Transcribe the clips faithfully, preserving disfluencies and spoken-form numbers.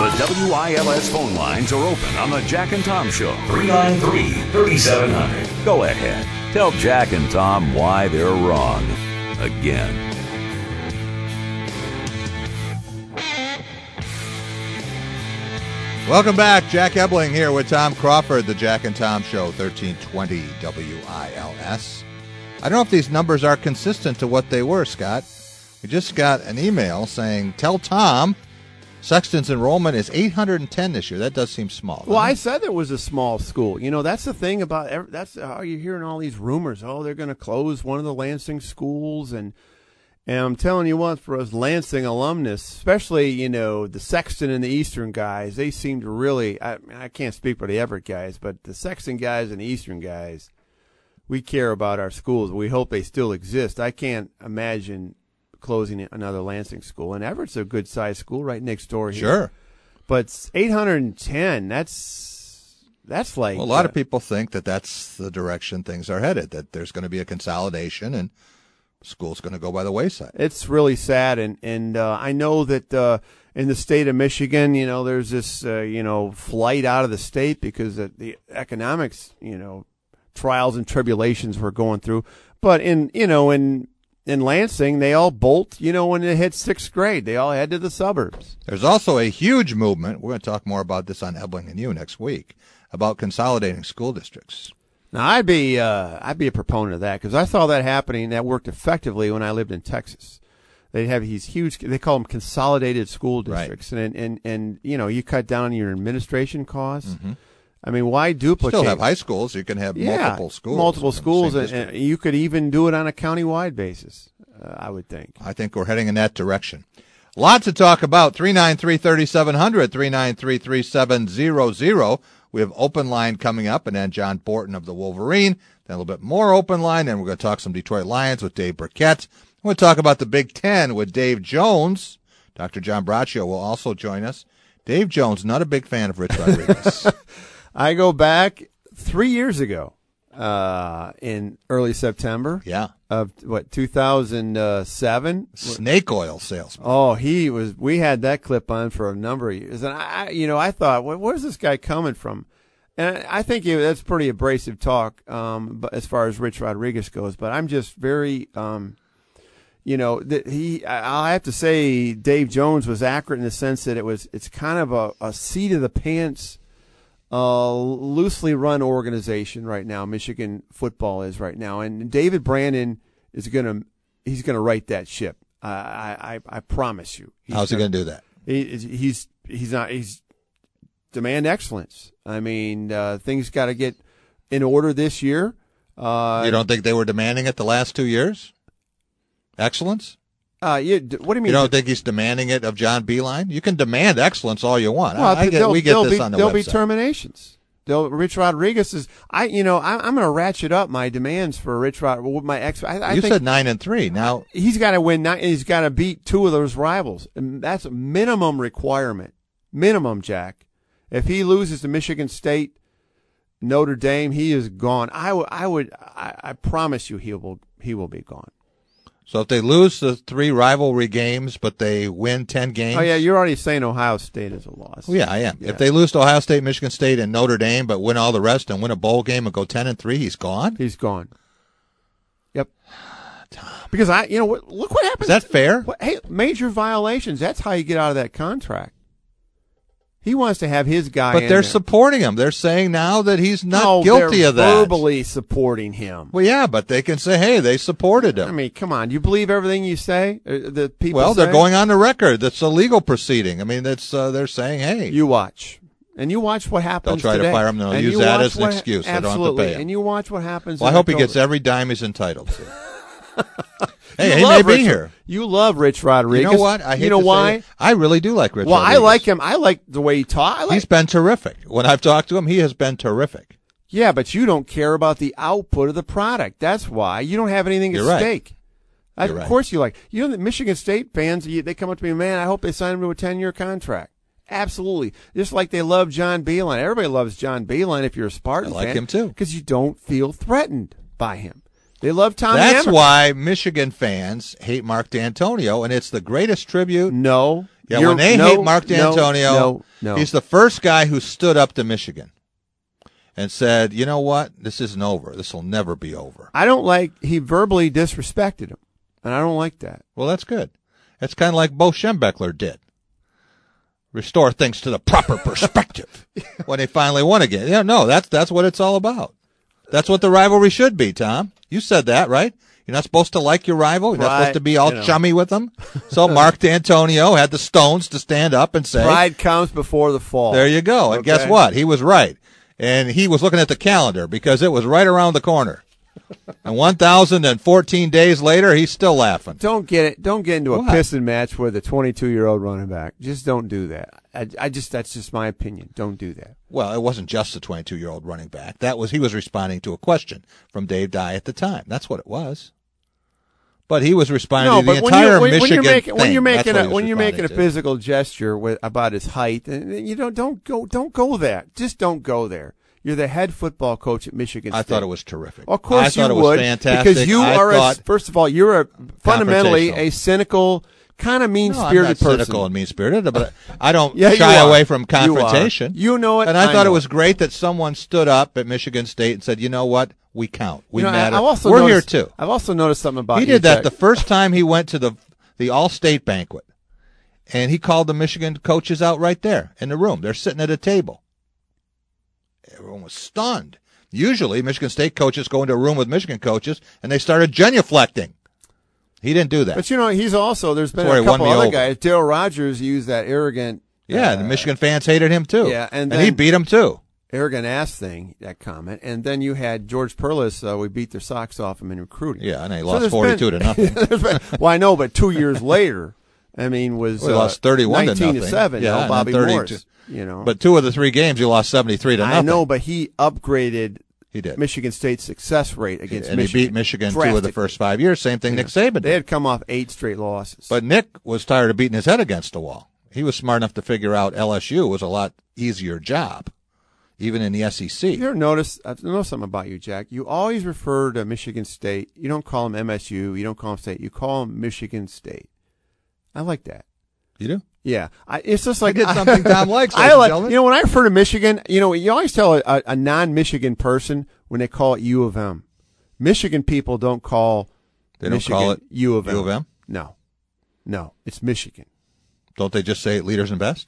The W I L S phone lines are open on the Jack and Tom Show. three nine three, three seven zero zero. Go ahead. Tell Jack and Tom why they're wrong. Again. Welcome back. Jack Ebling here with Tom Crawford, the Jack and Tom Show, thirteen twenty W I L S. I don't know if these numbers are consistent to what they were, Scott. We just got an email saying, tell Tom Sexton's enrollment is eight hundred ten this year. That does seem small. Well, I it? said it was a small school. You know, that's the thing about – that's how you're hearing all these rumors. Oh, they're going to close one of the Lansing schools. And, and I'm telling you what, for us Lansing alumnus, especially, you know, the Sexton and the Eastern guys, they seem to really – I I can't speak for the Everett guys, but the Sexton guys and the Eastern guys, we care about our schools. We hope they still exist. I can't imagine – closing another Lansing school. And Everett's a good-sized school right next door here. Sure. But eight hundred ten, that's that's like... Well, a lot uh, of people think that that's the direction things are headed, that there's going to be a consolidation and school's going to go by the wayside. It's really sad. And, and uh, I know that uh, in the state of Michigan, you know, there's this, uh, you know, flight out of the state because of the economics, you know, trials and tribulations we're going through. But in, you know, in... In Lansing, they all bolt, you know, when they hit sixth grade. They all head to the suburbs. There's also a huge movement. We're going to talk more about this on Ebling and You next week, about consolidating school districts. Now, I'd be uh, I'd be a proponent of that because I saw that happening. That worked effectively when I lived in Texas. They have these huge, they call them consolidated school districts. Right. And, and, and, you know, you cut down on your administration costs. Mm-hmm. I mean, why duplicate? Still have high schools. You can have yeah, multiple schools. Multiple schools, and, and you could even do it on a county-wide basis, uh, I would think. I think we're heading in that direction. Lots to talk about. three nine three, three seven zero zero, three nine three, three seven zero zero. We have open line coming up, and then John Borton of the Wolverine. Then a little bit more open line, and we're going to talk some Detroit Lions with Dave Burkett. We'll talk about the Big Ten with Dave Jones. Doctor John Braccio will also join us. Dave Jones, not a big fan of Rich Rodriguez. I go back three years ago, uh, in early September. Yeah. Of what, two thousand seven? Snake oil salesman. Oh, he was, we had that clip on for a number of years. And I, you know, I thought, well, where's this guy coming from? And I think he, that's pretty abrasive talk, um, but as far as Rich Rodriguez goes, but I'm just very, um, you know, that he, I have to say Dave Jones was accurate in the sense that it was, it's kind of a, a seat of the pants, Uh, loosely run organization right now. Michigan football is right now, and David Brandon is gonna he's gonna right that ship. Uh, I, I I promise you. He's How's gonna, he gonna do that? He, he's he's not he's demand excellence. I mean, uh, things got to get in order this year. Uh, you don't think they were demanding it the last two years? Excellence. Uh, you, what do you mean? You don't think he's demanding it of John Beilein? You can demand excellence all you want. Well, I get, we get this be, on the there'll website. There'll be terminations. There'll, Rich Rodriguez is. I, you know, I, I'm going to ratchet up my demands for Rich Rod. My ex. I, I you think said nine and three. Now he's got to win. Nine, he's got to beat two of those rivals. And that's a minimum requirement. Minimum, Jack. If he loses to Michigan State, Notre Dame, he is gone. I, w- I would. I, I promise you, he will. He will be gone. So if they lose the three rivalry games, but they win ten games. Oh yeah, you're already saying Ohio State is a loss. Well, yeah, I am. Yeah. If they lose to Ohio State, Michigan State, and Notre Dame, but win all the rest and win a bowl game and go ten and three, he's gone. He's gone. Yep. Because I, you know, what, look what happens. Is that fair? What, hey, major violations. That's how you get out of that contract. He wants to have his guy. But in they're there. supporting him. They're saying now that he's not no, guilty they're of that. Verbally supporting him. Well, yeah, but they can say, "Hey, they supported him." I mean, come on. Do you believe everything you say? Uh, the people. Well, say? they're going on the record. That's a legal proceeding. I mean, that's uh, they're saying, "Hey, you watch." And you watch what happens. They'll try today. to fire him. They'll and use that as an what, excuse. Absolutely. They don't have to pay him. And you watch what happens. Well, I hope October. he gets every dime he's entitled to. Hey, you he love may Rich, be here. You love Rich Rodriguez. You know what? I hate you know to say why? it. I really do like Rich well, Rodriguez. I like him. I like the way he talks. Like, He's been terrific. When I've talked to him, he has been terrific. yeah, but you don't care about the output of the product. That's why. You don't have anything You're at right. stake. I, You're of right. course you like. You know, the Michigan State fans, they come up to me, man, I hope they sign him to a ten-year contract. Absolutely. Just like they love John Beilein. Everybody loves John Beilein if you're a Spartan I like fan. him too. Because you don't feel threatened by him. They love Tom That's Hammer. why Michigan fans hate Mark D'Antonio, and it's the greatest tribute. No. Yeah, You're, when they no, hate Mark D'Antonio, no, no, no. he's the first guy who stood up to Michigan and said, you know what, this isn't over. This will never be over. I don't like, he verbally disrespected him, and I don't like that. Well, that's good. That's kind of like Bo Schembechler did. Restore things to the proper perspective when they finally won again. Yeah, no, that's that's what it's all about. That's what the rivalry should be, Tom. You said that, right? You're not supposed to like your rival. You're not Pride, supposed to be all you know. chummy with them. So Mark D'Antonio had the stones to stand up and say, Pride comes before the fall. there you go. And Okay. guess what? He was right. And he was looking at the calendar because it was right around the corner. And one thousand fourteen days later, he's still laughing. Don't get it. Don't get into a What? pissing match with a twenty-two-year-old running back. Just don't do that. I, I just that's just my opinion. Don't do that. Well, it wasn't just the twenty-two-year-old running back. That was he was responding to a question from Dave Dye at the time. That's what it was. But he was responding No, to the but when entire you're, when, Michigan when you're making when thing. you're That's making what a he was when you're making a responding to. physical gesture with about his height, and you don't don't go don't go there. Just don't go there. You're the head football coach at Michigan State. I thought it was terrific. Of course I thought you it was would, fantastic. because you I are thought a, first of all you're a fundamentally confrontational. a cynical, kind of mean No, I'm spirited not person. cynical and mean-spirited, but I don't Yeah, you shy are. away from You are. confrontation. You know it. And I, I thought know it was it. great that someone stood up at Michigan State and said, you know what? We count. We You know, I- matter. I've also We're noticed, here too. I've also noticed something about He you, did that Jack. the first time he went to the the All-State banquet, and he called the Michigan coaches out right there in the room. They're sitting at a table. Everyone was stunned. Usually, Michigan State coaches go into a room with Michigan coaches, and they started genuflecting. He didn't do that. But you know, he's also there's been That's where a he won couple me other over. guys. Darryl Rogers used that arrogant, yeah, uh, the Michigan fans hated him too. yeah, and and he then- beat him too. arrogant ass thing. That comment, and then you had George Perlis. Uh, we beat their socks off him in recruiting. Yeah, and they So lost there's forty-two been- to nothing. there's been- well, I know, but two years later, I mean, was We uh, lost thirty-one to nineteen nothing. seven. Yeah, you know, and Bobby then thirty-two. Morris. You know, But two of the three games, you lost seventy-three to nothing. I know, but he upgraded He did. Michigan State's success rate against and Michigan. he beat Michigan two of the drastically. first five years. Same thing Nick Saban did. They had come off eight straight losses. But Nick was tired of beating his head against the wall. He was smart enough to figure out L S U was a lot easier job, even in the S E C. You ever notice, I know something about you, Jack. You always refer to Michigan State. You don't call them M S U. You don't call them State. You call them Michigan State. I like that. You do? Yeah. I, it's just like did something Tom likes, ladies I and like, gentlemen. you know, when I refer to Michigan, you know, you always tell a, a, a non-Michigan person when they call it U of M. Michigan people don't call They don't Michigan call it U of M. U of M? No. No. It's Michigan. Don't they just say leaders and best?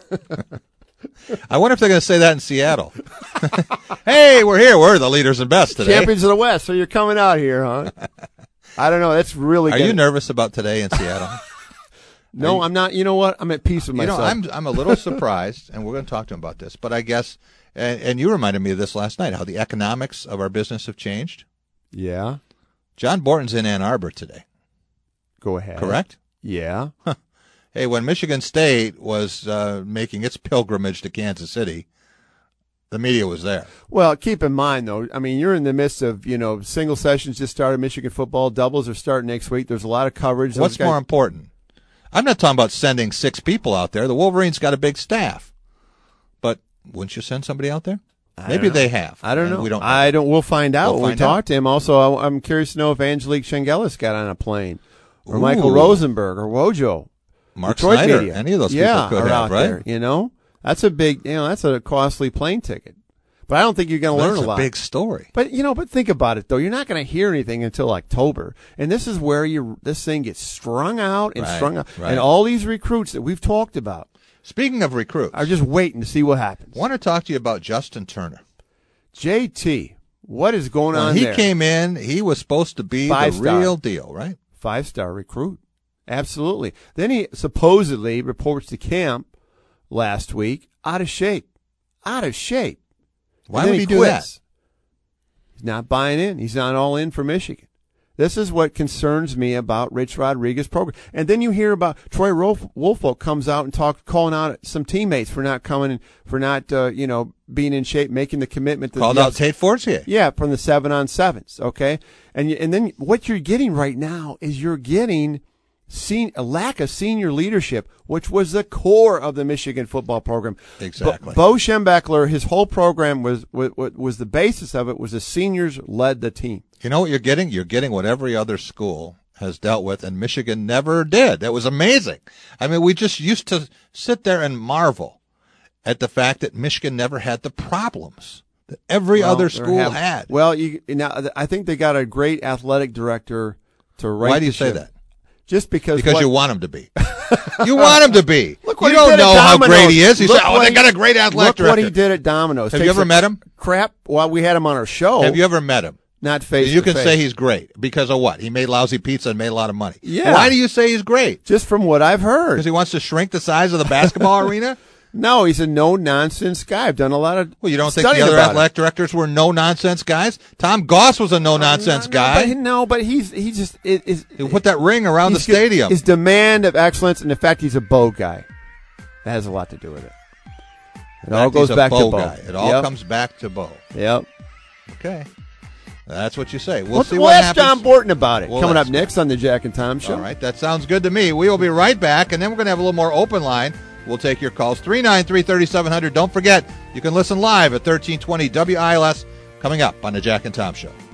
I wonder if they're going to say that in Seattle. Hey, we're here. We're the leaders and best today. Champions of the West. So you're coming out here, huh? I don't know. That's really Are good. you nervous about today in Seattle? No, you- I'm not. You know what? I'm at peace with You know, myself. I'm I'm a little surprised, and we're going to talk to him about this. But I guess, and, and you reminded me of this last night, how the economics of our business have changed. Yeah. John Borton's in Ann Arbor today, Go ahead. correct? Yeah. Hey, when Michigan State was uh, making its pilgrimage to Kansas City, the media was there. Well, keep in mind, though, I mean, you're in the midst of, you know, single sessions just started, Michigan football, doubles are starting next week. There's a lot of coverage. Those What's guys- more important? I'm not talking about sending six people out there. The Wolverines got a big staff. But wouldn't you send somebody out there? I Maybe don't know. they have. I don't and know. We don't. I don't. We'll find out We'll when find we talk out. to him. Also, I, I'm curious to know if Angelique Shengelis got on a plane, or Ooh. Michael Rosenberg, or Wojo. Mark Detroit Snyder. media. Any of those yeah, people could are have, out right? there, you know, that's a big. You know, that's a costly plane ticket. But I don't think you're going to Well, learn that's a lot. a big story. But you know, but think about it though. You're not going to hear anything until October, and this is where you this thing gets strung out and Right, strung out, right. and all these recruits that we've talked about Speaking of recruits, are just waiting to see what happens. I want to talk to you about Justin Turner. J T, what is going When on he there? came in, he was supposed to be the Five-star. real deal, right? Five star recruit, absolutely. Then he supposedly reports to camp last week out of shape, out of shape. Why And then would he, do quits. that? He's not buying in. He's not all in for Michigan. This is what concerns me about Rich Rodriguez's program. And then you hear about Troy Wolf, Wolfolk comes out and talk, calling out some teammates for not coming, for not, uh, you know, being in shape, making the commitment. To Called the out Tate Fortier. Yeah, from the seven on sevens. Okay, and you, and then what you're getting right now is you're getting sen- a lack of senior leadership, which was the core of the Michigan football program. Exactly. Bo, Bo Schembechler, his whole program was, was was the basis of it was the seniors led the team. You know what you're getting? You're getting what every other school has dealt with, and Michigan never did. That was amazing. I mean, we just used to sit there and marvel at the fact that Michigan never had the problems that every well, other school have, had. Well, you, now I think they got a great athletic director to write. Why do you the say ship. that? Just because Because what, you want him to be. You want him to be. Look what you he don't did know at how Domino's. great he is. You Look say, oh, what they he- got a great athletic Look director. what he did at Domino's. Have you Takes ever a met him? Crap. Well, we had him on our show. Have you ever met him? Not face You to can face. say he's great because of what? He made lousy pizza and made a lot of money. Yeah. Why do you say he's great? Just from what I've heard. Because he wants to shrink the size of the basketball arena? No, he's a no-nonsense guy. I've done a lot of Well, you don't think studying the other about athletic directors were no-nonsense guys? Tom Goss was a no-nonsense it. guy. No, but, no, but he's he just it, is. He put that ring around the he's good- stadium. His demand of excellence and the fact he's a Bo guy. That has a lot to do with it. It all He's goes a back Bo to Bo. guy. It all Yep. comes back to Bo. Yep. Okay. That's what you say. We'll We'll, see we'll what ask happens. John Borton about it. We'll Coming up ask next on the Jack and Tom Show. All right, that sounds good to me. We will be right back, and then we're going to have a little more open line. We'll take your calls, three nine three, three seven zero zero. Don't forget, you can listen live at thirteen twenty W I L S coming up on the Jack and Tom Show.